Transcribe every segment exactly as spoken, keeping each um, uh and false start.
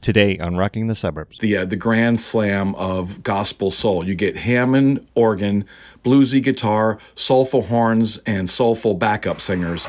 Today on Rocking the Suburbs. The uh, the grand slam of gospel soul. You get Hammond organ, bluesy guitar, soulful horns, and soulful backup singers.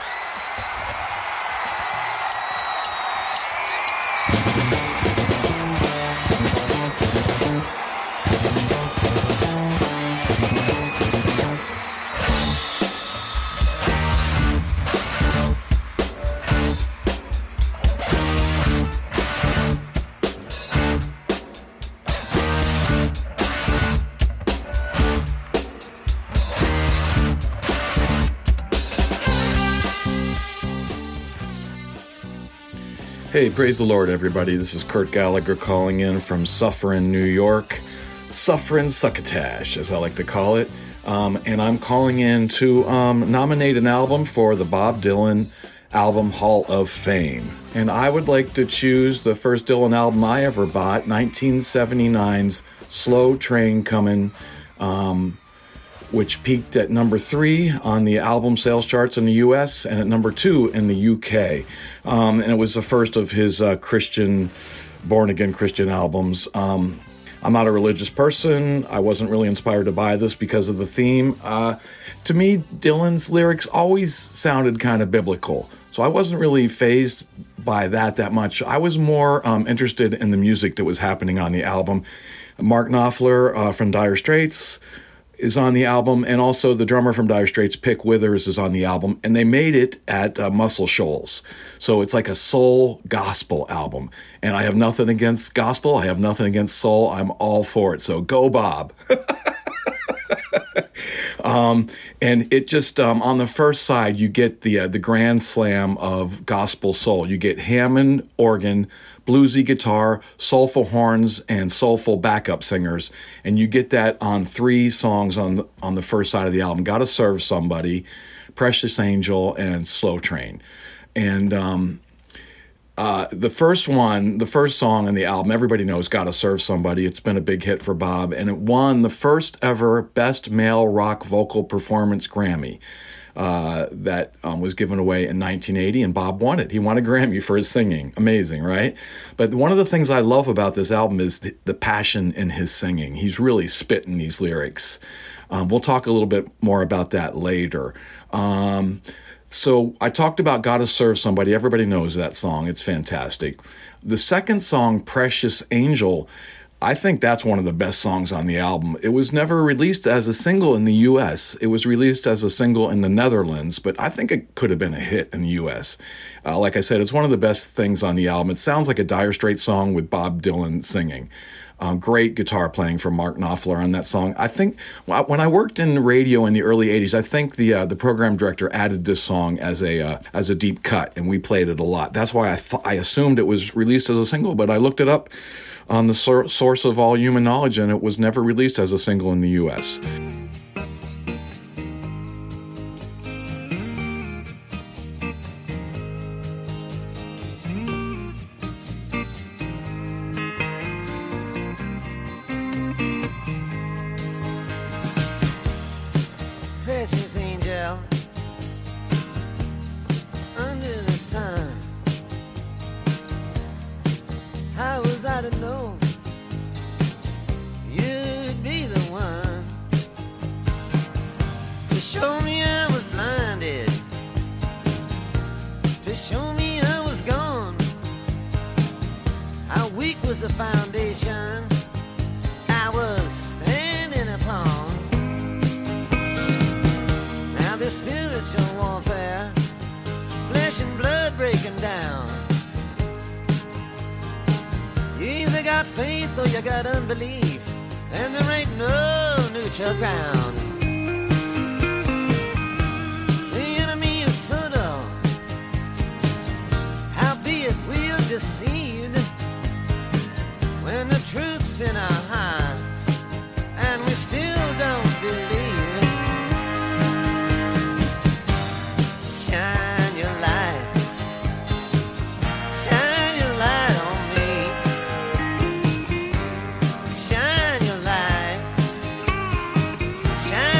Hey, praise the Lord, everybody. This is Kurt Gallagher calling in from Suffering, New York. Suffering Succotash, as I like to call it. Um, and I'm calling in to um, nominate an album for the Bob Dylan Album Hall of Fame. And I would like to choose the first Dylan album I ever bought, nineteen seventy-nine's Slow Train Comin', um, which peaked at number three on the album sales charts in the U S and at number two in the U K. Um, and it was the first of his uh, Christian, born-again Christian albums. Um, I'm not a religious person. I wasn't really inspired to buy this because of the theme. Uh, to me, Dylan's lyrics always sounded kind of biblical. So I wasn't really fazed by that that much. I was more um, interested in the music that was happening on the album. Mark Knopfler uh, from Dire Straits is on the album, and also the drummer from Dire Straits, Pick Withers, is on the album, and they made it at uh, Muscle Shoals. So it's like a soul gospel album, and I have nothing against gospel, I have nothing against soul, I'm all for it, so go Bob. um, and it just, um, on the first side, you get the uh, the grand slam of gospel soul. You get Hammond organ, bluesy guitar, soulful horns, and soulful backup singers. And you get that on three songs on the, on the first side of the album. Gotta Serve Somebody, Precious Angel, and Slow Train. And um, uh, the first one, the first song on the album, everybody knows Gotta Serve Somebody. It's been a big hit for Bob, and it won the first ever Best Male Rock Vocal Performance Grammy. Uh, that um, was given away in nineteen eighty, and Bob won it. He won a Grammy for his singing. Amazing, right? But one of the things I love about this album is the, the passion in his singing. He's really spitting these lyrics. Um, we'll talk a little bit more about that later. Um, so I talked about Gotta Serve Somebody. Everybody knows that song. It's fantastic. The second song, Precious Angel, I think that's one of the best songs on the album. It was never released as a single in the U S. It was released as a single in the Netherlands, but I think it could have been a hit in the U S. Uh, like I said, it's one of the best things on the album. It sounds like a Dire Straits song with Bob Dylan singing. Um, great guitar playing from Mark Knopfler on that song. I think when I worked in radio in the early eighties, I think the uh, the program director added this song as a uh, as a deep cut, and we played it a lot. That's why I th- I assumed it was released as a single, but I looked it up on the sor- source of all human knowledge, and it was never released as a single in the U S. Precious angel, under the sun, how was I to know you'd be the one to show me I was blinded, to show me I was gone? How weak was the foundation I was standing upon? Now this spiritual warfare, flesh and blood breaking down. You either got faith or you got unbelief, and there ain't no neutral ground. The enemy is subtle, howbeit we're deceived, when the truth's in our hearts and we still don't believe. Shine your light, shine your light on me. Shine your light, shine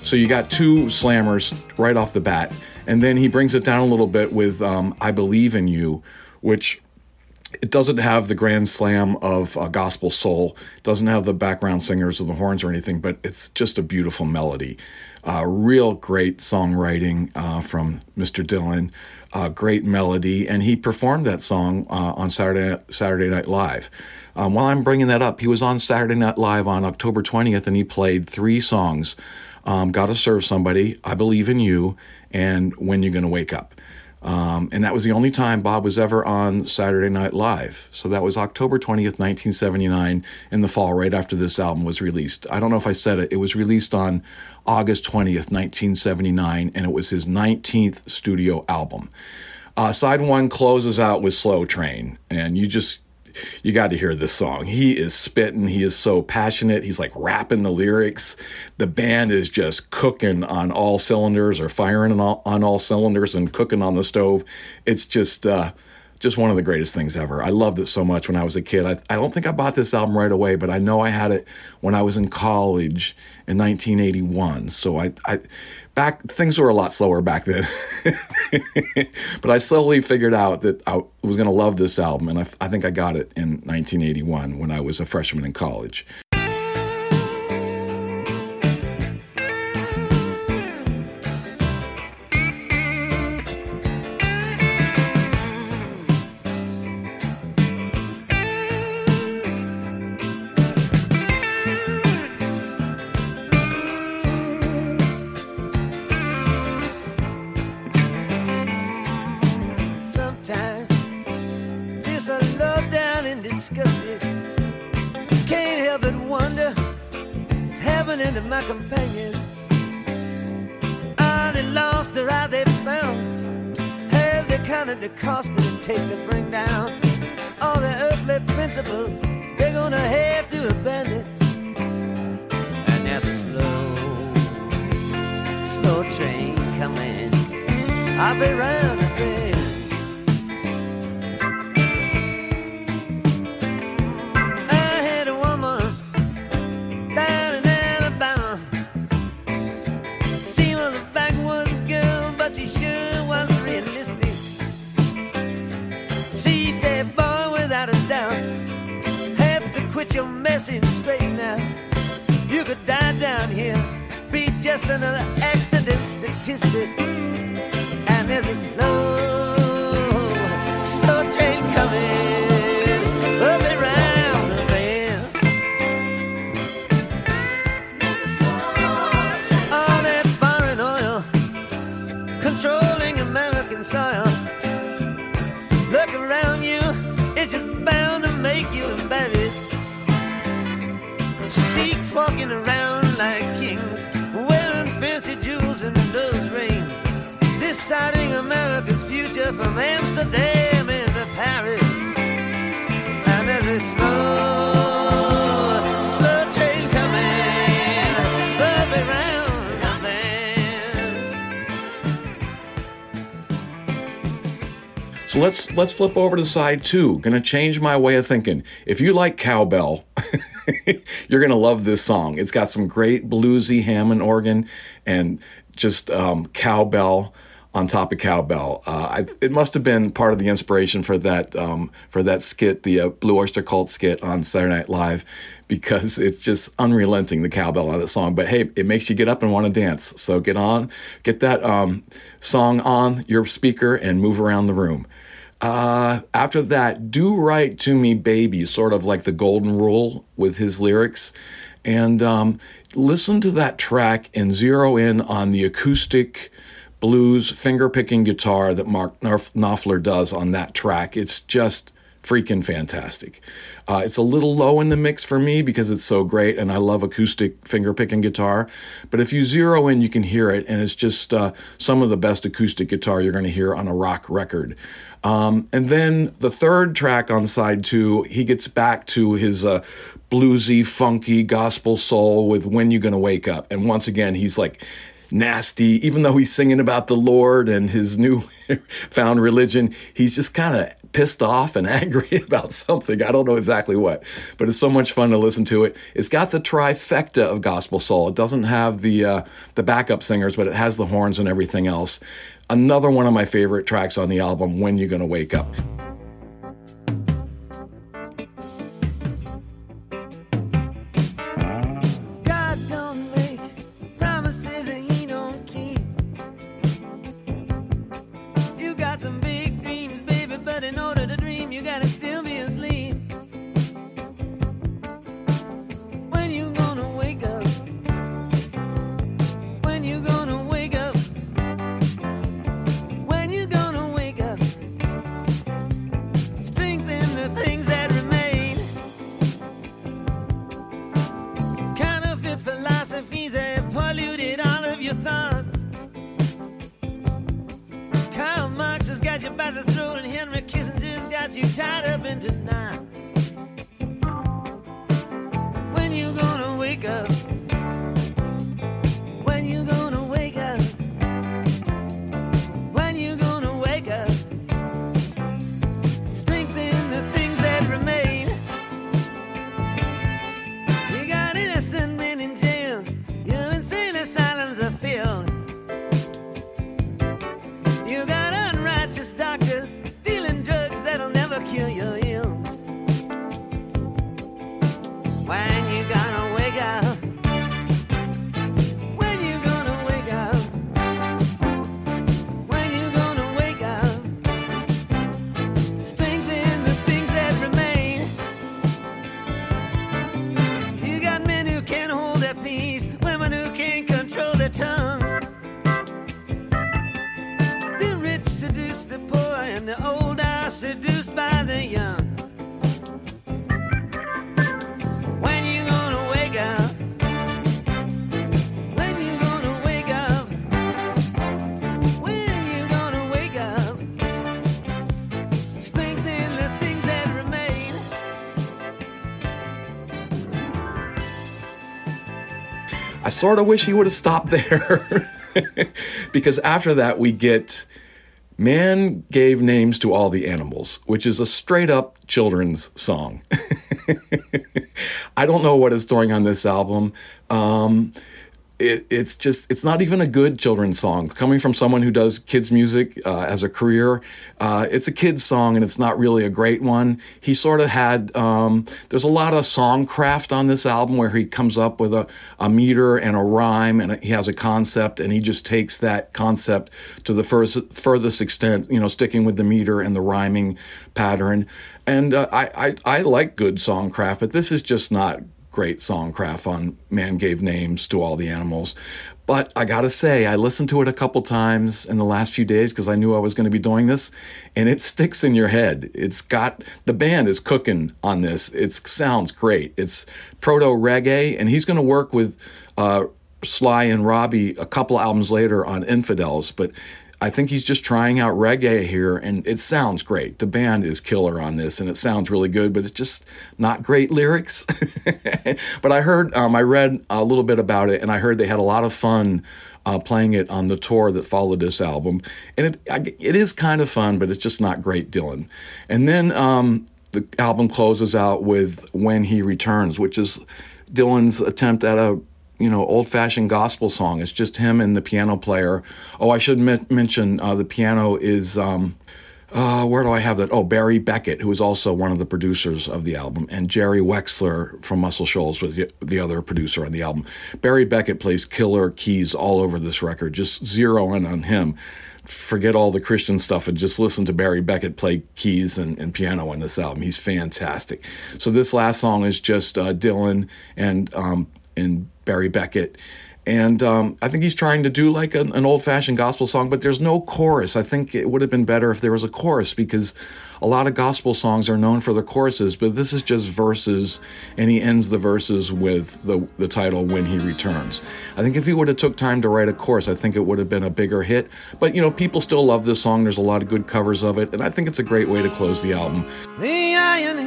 So you got two slammers right off the bat. And then he brings it down a little bit with um, I Believe in You, which it doesn't have the grand slam of uh, gospel soul. It doesn't have the background singers or the horns or anything, but it's just a beautiful melody. Uh, real great songwriting uh, from Mister Dylan. Uh, great melody, and he performed that song uh, on Saturday Saturday Night Live. Um, while I'm bringing that up, he was on Saturday Night Live on October twentieth, and he played three songs. Um, Gotta Serve Somebody, I Believe in You, and When You're Gonna Wake Up. Um, and that was the only time Bob was ever on Saturday Night Live. So that was October twentieth, nineteen seventy-nine, in the fall, right after this album was released. I don't know if I said it. It was released on August twentieth, nineteen seventy-nine, and it was his nineteenth studio album. Uh, side one closes out with Slow Train, and you just... you got to hear this song. He is spitting. He is so passionate. He's like rapping the lyrics. The band is just cooking on all cylinders, or firing on all, on all cylinders and cooking on the stove. It's just uh, just one of the greatest things ever. I loved it so much when I was a kid. I, I don't think I bought this album right away, but I know I had it when I was in college in nineteen eighty-one. So I, I back things were a lot slower back then. But I slowly figured out that I was going to love this album, and I, I think I got it in nineteen eighty-one when I was a freshman in college. Into my companion, are they lost or are they found? Have they counted the cost it would take to bring down all the earthly principles they're gonna have to abandon? And there's a slow, slow train coming. I'll be round the bend. Quit your messing straight now. You could die down here, be just another accident statistic. And there's a slow, slow train coming up and round the bend. All that foreign oil controlling American soil. Look around you, it's just bound to make you embarrassed. Sheiks walking around like kings, wearing fancy jewels and nose rings, deciding America's future from Amsterdam into Paris. And there's a slow, slow train coming up around the bend. So let's let's flip over to side two. Gonna change my way of thinking. If you like cowbell, you're going to love this song. It's got some great bluesy Hammond organ and just um, cowbell on top of cowbell. Uh, I, it must have been part of the inspiration for that um, for that skit, the uh, Blue Oyster Cult skit on Saturday Night Live, because it's just unrelenting, the cowbell on the song. But hey, it makes you get up and want to dance. So get on, get that um, song on your speaker and move around the room. Uh, after that, Do Right to Me Baby, sort of like the golden rule with his lyrics. And um, listen to that track and zero in on the acoustic blues finger-picking guitar that Mark Knopfler does on that track. It's just freaking fantastic. Uh, it's a little low in the mix for me because it's so great, and I love acoustic finger-picking guitar. But if you zero in, you can hear it, and it's just uh, some of the best acoustic guitar you're going to hear on a rock record. Um, and then the third track on side two, he gets back to his uh, bluesy, funky gospel soul with When You Gonna Wake Up. And once again, he's like, nasty. Even though he's singing about the Lord and his new found religion, he's just kind of pissed off and angry about something. I don't know exactly what, but it's so much fun to listen to it. It's got the trifecta of gospel soul. It doesn't have the uh, the backup singers, but it has the horns and everything else. Another one of my favorite tracks on the album, When You Gonna Wake Up. I sort of wish he would have stopped there because after that we get Man Gave Names to All the Animals, which is a straight up children's song. I don't know what it's doing on this album. Um, it, it's just, it's not even a good children's song. Coming from someone who does kids music uh, as a career, uh, it's a kid's song and it's not really a great one. He sort of had, um, there's a lot of songcraft on this album where he comes up with a, a meter and a rhyme and he has a concept and he just takes that concept to the first, furthest extent, you know, sticking with the meter and the rhyming pattern. And uh, I, I, I like good songcraft, but this is just not great songcraft on Man Gave Names to All the Animals. But I gotta say, I listened to it a couple times in the last few days because I knew I was going to be doing this, and it sticks in your head. It's got, the band is cooking on this. It sounds great. It's proto-reggae, and he's going to work with uh, Sly and Robbie a couple albums later on Infidels, but I think he's just trying out reggae here, and it sounds great. The band is killer on this, and it sounds really good, but it's just not great lyrics. But I heard, um, I read a little bit about it, and I heard they had a lot of fun uh, playing it on the tour that followed this album. And it I, it is kind of fun, but it's just not great Dylan. And then um, the album closes out with When He Returns, which is Dylan's attempt at a you know, old-fashioned gospel song. It's just him and the piano player. Oh, I should m- mention uh, the piano is, um, uh, where do I have that? Oh, Barry Beckett, who is also one of the producers of the album, and Jerry Wexler from Muscle Shoals was the, the other producer on the album. Barry Beckett plays killer keys all over this record. Just zero in on him. Forget all the Christian stuff and just listen to Barry Beckett play keys and, and piano on this album. He's fantastic. So this last song is just uh, Dylan and um, and Barry Beckett. And um, I think he's trying to do like an, an old-fashioned gospel song, but there's no chorus. I think it would have been better if there was a chorus because a lot of gospel songs are known for the choruses, but this is just verses, and he ends the verses with the, the title, When He Returns. I think if he would have took time to write a chorus, I think it would have been a bigger hit. But, you know, people still love this song. There's a lot of good covers of it, and I think it's a great way to close the album. The iron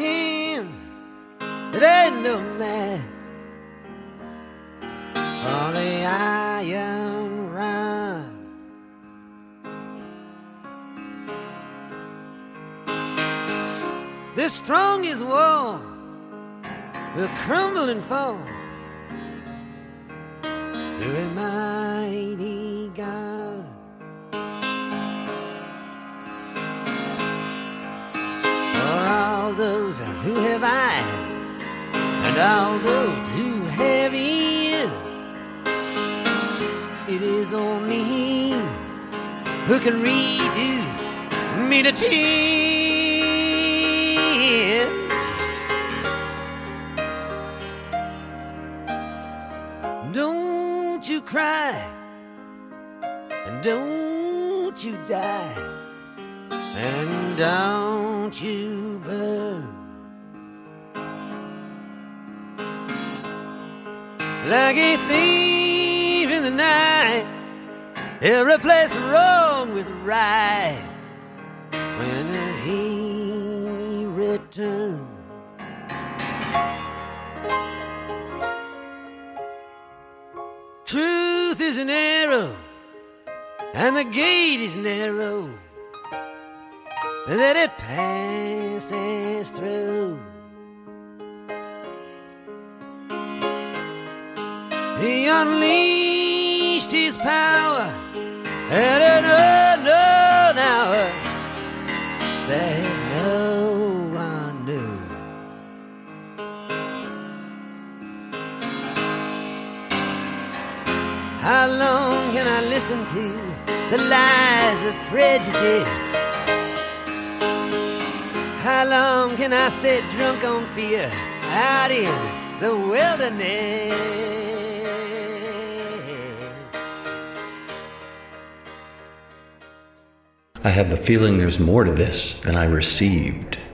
hand, it ain't no man. All the iron the strongest wall will crumble and fall to a mighty God. For all those who have eyes and all those who have ears, it is only He who can reduce me to tears. Don't you cry, and don't you die, and don't you burn like a thief in the night. He'll replace wrong with right when He returns. Truth is an arrow, and the gate is narrow that it passes through. He unleashed His power at an unknown hour that no one knew. How long can I listen to the lies of prejudice? How long can I stay drunk on fear out in the wilderness? I have the feeling there's more to this than I received.